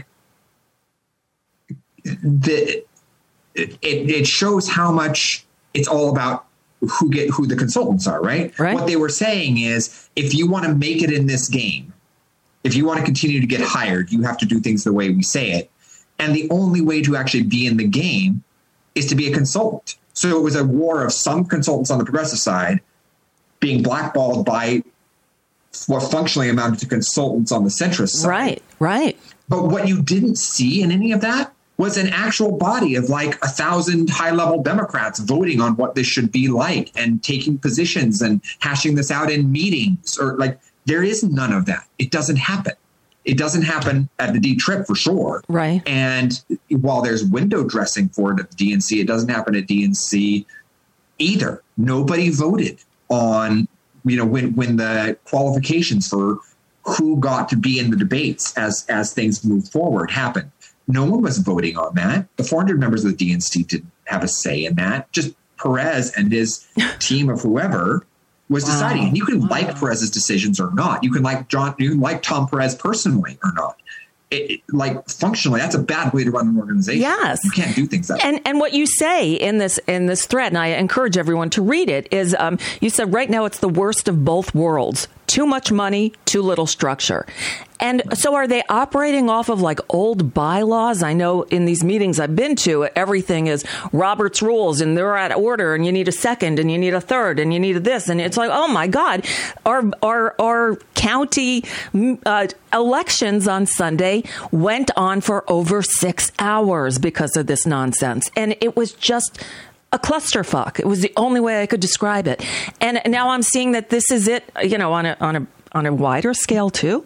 it shows how much it's all about who the consultants are, right? What they were saying is, if you want to make it in this game, if you want to continue to get hired, you have to do things the way we say it. And the only way to actually be in the game is to be a consultant. So it was a war of some consultants on the progressive side being blackballed by what functionally amounted to consultants on the centrist side. Right. But what you didn't see in any of that was an actual body of like 1,000 high-level Democrats voting on what this should be like and taking positions and hashing this out in meetings. Or like, there is none of that. It doesn't happen. It doesn't happen at the D-Trip for sure. Right. And while there's window dressing for it at the DNC, it doesn't happen at DNC either. Nobody voted on, when the qualifications for who got to be in the debates as things move forward happened. No one was voting on that. The 400 members of the DNC didn't have a say in that. Just Perez and his team of whoever was deciding. And you can like Perez's decisions or not. You can like Tom Perez personally or not. Functionally, that's a bad way to run an organization. Yes. You can't do things that way. And what you say in this thread, and I encourage everyone to read it, is you said right now it's the worst of both worlds. Too much money, too little structure. And so are they operating off of like old bylaws? I know in these meetings I've been to, everything is Robert's rules and they're out of order and you need a second and you need a third and you need this. And it's like, oh, my God, our county elections on Sunday went on for over 6 hours because of this nonsense. And it was just a clusterfuck. It was the only way I could describe it. And now I'm seeing that this is it, on a wider scale, too.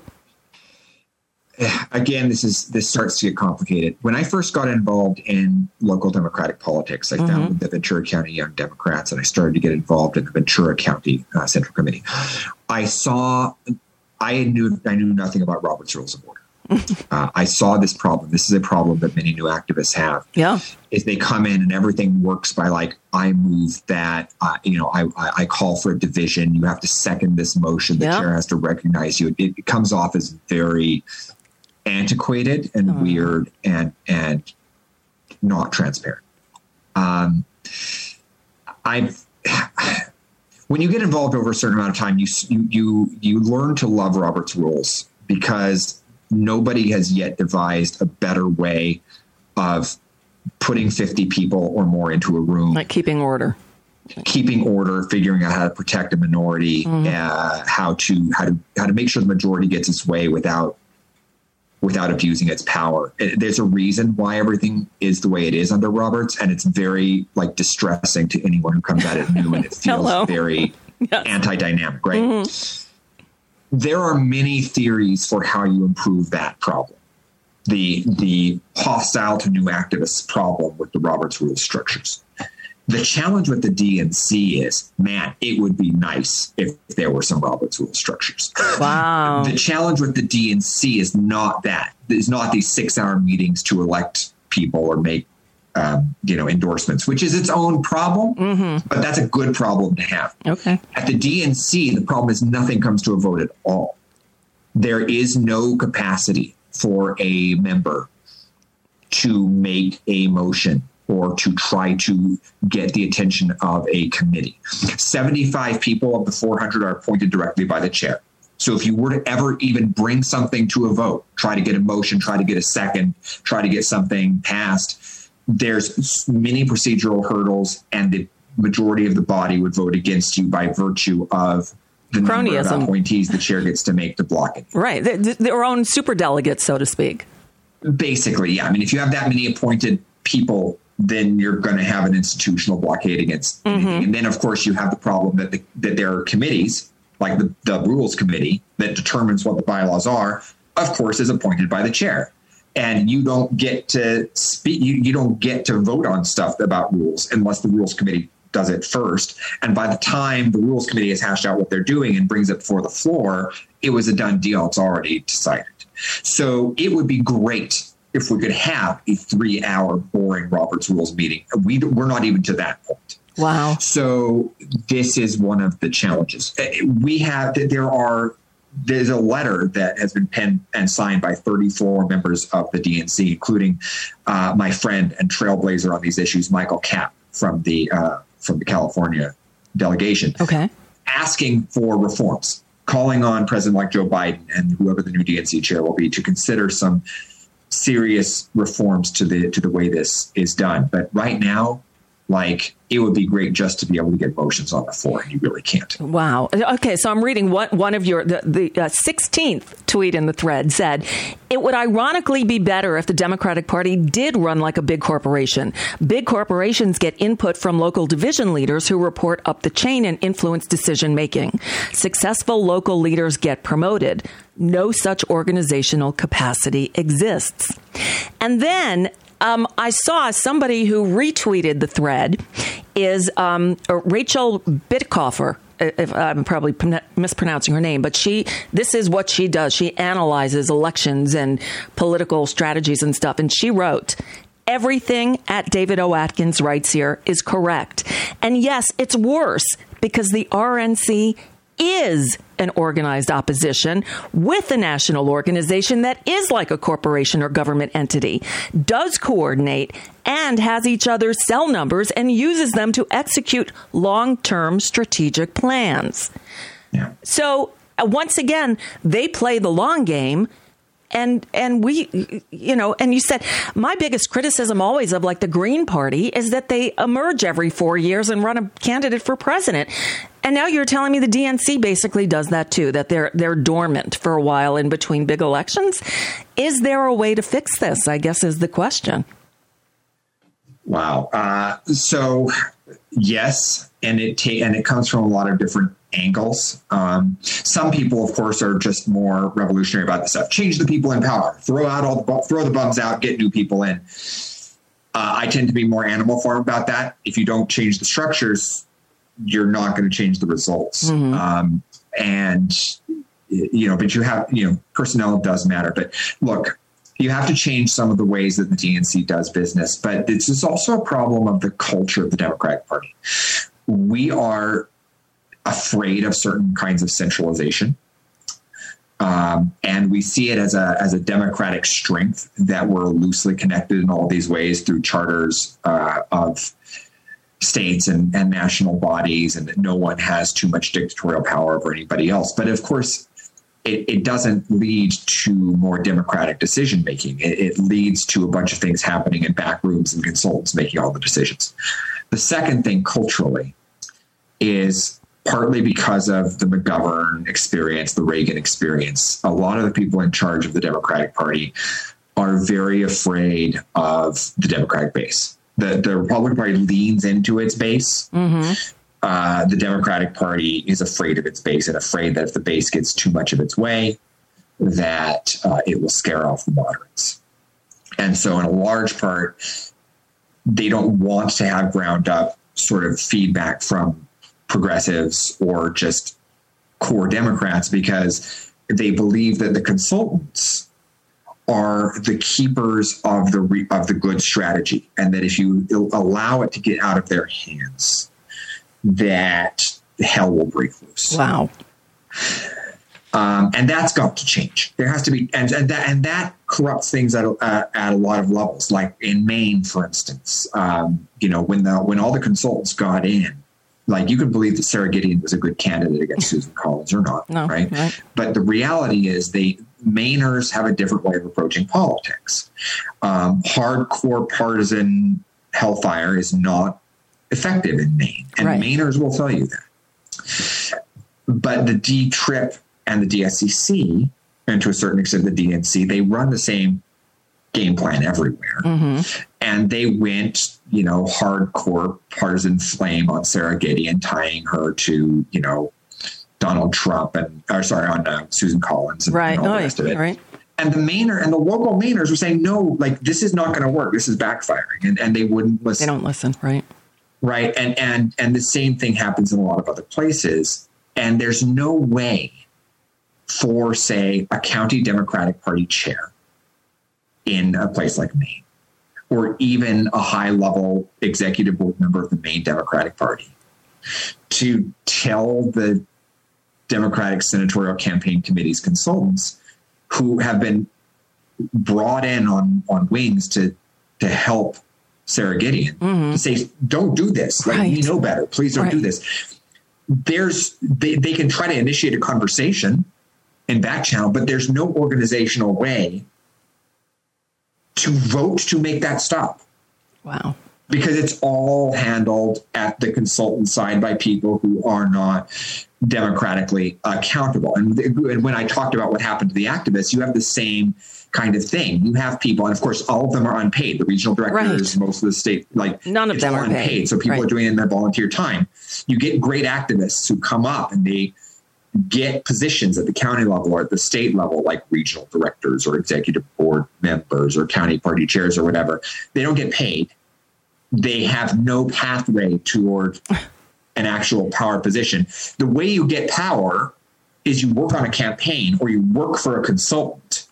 Again, this starts to get complicated. When I first got involved in local Democratic politics, I founded the Ventura County Young Democrats, and I started to get involved in the Ventura County Central Committee. I knew nothing about Robert's Rules of Order. I saw this problem. This is a problem that many new activists have. Yeah, is they come in and everything works by like, I move that, I call for a division. You have to second this motion. The chair has to recognize you. It comes off as very antiquated and weird and not transparent. When you get involved over a certain amount of time, you learn to love Robert's Rules because nobody has yet devised a better way of putting 50 people or more into a room. Like keeping order, figuring out how to protect a minority, how to make sure the majority gets its way without abusing its power. There's a reason why everything is the way it is under Roberts, and it's very distressing to anyone who comes at it new, and it feels very anti-dynamic, right? There are many theories for how you improve that problem. The hostile to new activists problem with the Roberts Rules structures. The challenge with the DNC is, man, it would be nice if there were some Roberts Rules structures. Wow. The challenge with the DNC is not that. It's not these 6-hour meetings to elect people or make endorsements, which is its own problem, but that's a good problem to have. Okay. At the DNC, the problem is nothing comes to a vote at all. There is no capacity for a member to make a motion or to try to get the attention of a committee. 75 people of the 400 are appointed directly by the chair. So if you were to ever even bring something to a vote, try to get a motion, try to get a second, try to get something passed, there's many procedural hurdles, and the majority of the body would vote against you by virtue of the number of appointees the chair gets to make to block it. Right. Their own superdelegates, so to speak. Basically, yeah. I mean, if you have that many appointed people, then you're going to have an institutional blockade against anything. And then, of course, you have the problem that that there are committees, like the Rules Committee, that determines what the bylaws are, of course, is appointed by the chair. And you don't get to speak, you don't get to vote on stuff about rules unless the Rules Committee does it first. And by the time the Rules Committee has hashed out what they're doing and brings it before the floor, it was a done deal. It's already decided. So it would be great if we could have a 3-hour boring Robert's Rules meeting. We're not even to that point. Wow. So this is one of the challenges. There's a letter that has been penned and signed by 34 members of the DNC, including my friend and trailblazer on these issues, Michael Kapp from the California delegation, asking for reforms, calling on President-elect Joe Biden and whoever the new DNC chair will be to consider some serious reforms to the way this is done. But right now, it would be great just to be able to get motions on the floor, and you really can't. Wow. Okay, so I'm reading one of your, the 16th tweet in the thread said, it would ironically be better if the Democratic Party did run like a big corporation. Big corporations get input from local division leaders who report up the chain and influence decision making. Successful local leaders get promoted. No such organizational capacity exists. And then I saw somebody who retweeted the thread is Rachel Bittkoffer. If I'm probably mispronouncing her name, but this is what she does. She analyzes elections and political strategies and stuff. And she wrote, everything at David O. Atkins writes here is correct. And yes, it's worse because the RNC is an organized opposition with a national organization that is like a corporation or government entity, does coordinate, and has each other's cell numbers and uses them to execute long-term strategic plans. Yeah. So once again, they play the long game. And we, and you said, my biggest criticism always of the Green Party is that they emerge every 4 years and run a candidate for president. And now you're telling me the DNC basically does that too, that they're dormant for a while in between big elections. Is there a way to fix this, I guess, is the question. Wow. So, yes, and it comes from a lot of different angles. Some people, of course, are just more revolutionary about this stuff. Change the people in power. Throw the bums out. Get new people in. I tend to be more animal farm about that. If you don't change the structures, you're not going to change the results. Mm-hmm. But you have, personnel does matter. But look, you have to change some of the ways that the DNC does business. But this is also a problem of the culture of the Democratic Party. We are afraid of certain kinds of centralization. And we see it as a democratic strength that we're loosely connected in all these ways through charters of states and national bodies, and that no one has too much dictatorial power over anybody else. But of course, it doesn't lead to more democratic decision making. It leads to a bunch of things happening in back rooms and consultants making all the decisions. The second thing culturally is partly because of the McGovern experience, the Reagan experience. A lot of the people in charge of the Democratic Party are very afraid of the Democratic base. The Republican Party leans into its base. Mm-hmm. The Democratic Party is afraid of its base and afraid that if the base gets too much of its way, that it will scare off the moderates. And so in a large part, they don't want to have ground up sort of feedback from progressives or just core Democrats, because they believe that the consultants are the keepers of the good strategy, and that if you allow it to get out of their hands, that hell will break loose. Wow. And that's got to change. There has to be, and that corrupts things at a lot of levels. Like in Maine, for instance, when all the consultants got in, you could believe that Sarah Gideon was a good candidate against Susan Collins or not, no, right? But the reality is Mainers have a different way of approaching politics. Hardcore partisan hellfire is not effective in Maine, and Mainers will tell you that. But the D-TRIP and the DSCC, and to a certain extent the DNC, they run the same game plan everywhere. And they went, hardcore partisan flame on Sarah Gideon, tying her to, Donald Trump on Susan Collins and all the rest of it. Right. And the local Mainers were saying, no, this is not going to work. This is backfiring. And they wouldn't listen. They don't listen. Right. Right. And the same thing happens in a lot of other places. And there's no way for, say, a county Democratic Party chair in a place like Maine, or even a high-level executive board member of the Maine Democratic Party, to tell the Democratic Senatorial Campaign Committee's consultants, who have been brought in on wings to help Sarah Gideon, to say, don't do this. We know better. Please don't do this. They can try to initiate a conversation in back channel, but there's no organizational way to vote to make that stop. Wow. Because it's all handled at the consultant side by people who are not democratically accountable. And when I talked about what happened to the activists, you have the same kind of thing. You have people, and of course, all of them are unpaid. The regional directors, most of the state, none of them are unpaid. So people are doing it in their volunteer time. You get great activists who come up and they get positions at the county level or at the state level, like regional directors or executive board members or county party chairs or whatever. They don't get paid. They have no pathway toward an actual power position. The way you get power is you work on a campaign or you work for a consultant.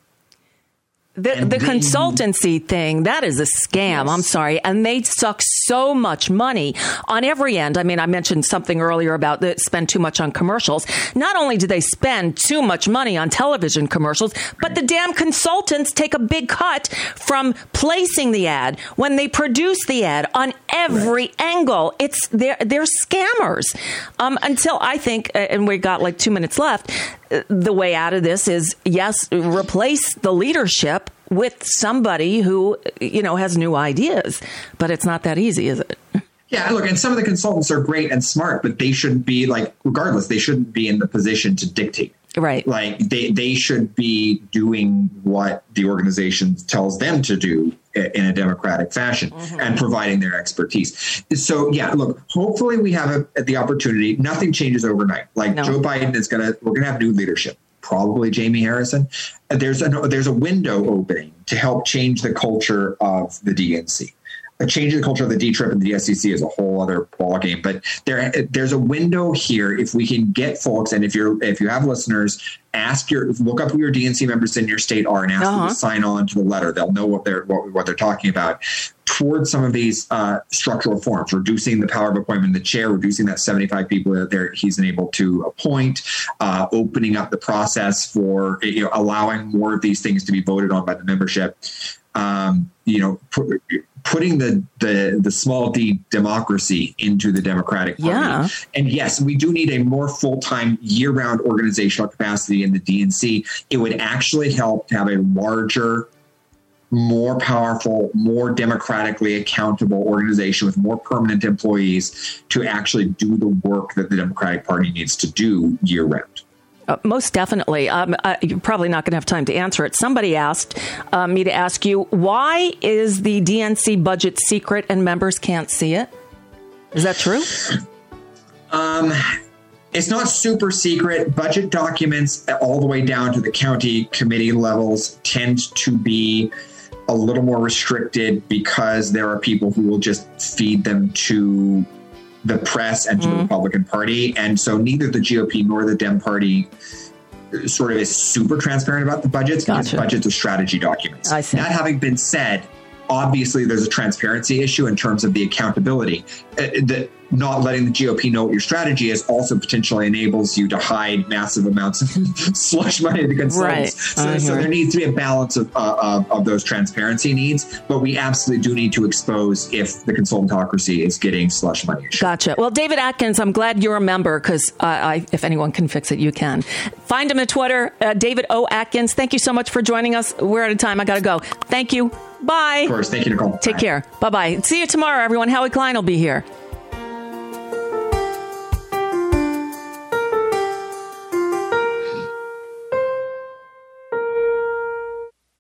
The consultancy thing, that is a scam. Yes. I'm sorry. And they suck so much money on every end. I mean, I mentioned something earlier about they spend too much on commercials. Not only do they spend too much money on television commercials, but the damn consultants take a big cut from placing the ad when they produce the ad on every angle. They're scammers. Until I think, and we got 2 minutes left, the way out of this is, yes, replace the leadership with somebody who, has new ideas. But it's not that easy, is it? Yeah, look, and some of the consultants are great and smart, but they shouldn't be, regardless, they shouldn't be in the position to dictate. Right. They should be doing what the organization tells them to do in a democratic fashion and providing their expertise. So, yeah, look, hopefully we have the opportunity. Nothing changes overnight. Joe Biden we're going to have new leadership, probably Jamie Harrison. There's a window opening to help change the culture of the DNC. Changing the culture of the D-Trip and the SEC is a whole other ballgame. But there's a window here if we can get folks, and if you have listeners, look up who your DNC members in your state are and ask them to sign on to the letter. They'll know what they're talking about towards some of these structural reforms, reducing the power of appointment in the chair, reducing that 75 people that he's been able to appoint, opening up the process for allowing more of these things to be voted on by the membership. Putting the small d democracy into the Democratic Party. Yeah. And yes, we do need a more full-time year-round organizational capacity in the DNC. It would actually help to have a larger, more powerful, more democratically accountable organization with more permanent employees to actually do the work that the Democratic Party needs to do year-round. Most definitely. You're probably not going to have time to answer it. Somebody asked me to ask you, why is the DNC budget secret and members can't see it? Is that true? It's not super secret. Budget documents all the way down to the county committee levels tend to be a little more restricted because there are people who will just feed them to the press and to the Republican Party. And so neither the GOP nor the Dem Party sort of is super transparent about the budgets because budgets are strategy documents. I see. That having been said, obviously there's a transparency issue in terms of the accountability. Not letting the GOP know what your strategy is also potentially enables you to hide massive amounts of slush money to the consultants. Right. So there needs to be a balance of those transparency needs, but we absolutely do need to expose if the consultantocracy is getting slush money. Gotcha. Well, David Atkins, I'm glad you're a member because if anyone can fix it, you can. Find him at Twitter, David O. Atkins. Thank you so much for joining us. We're out of time. I got to go. Thank you. Bye. Of course. Thank you, Nicole. Take care. Bye-bye. See you tomorrow, everyone. Howie Klein will be here.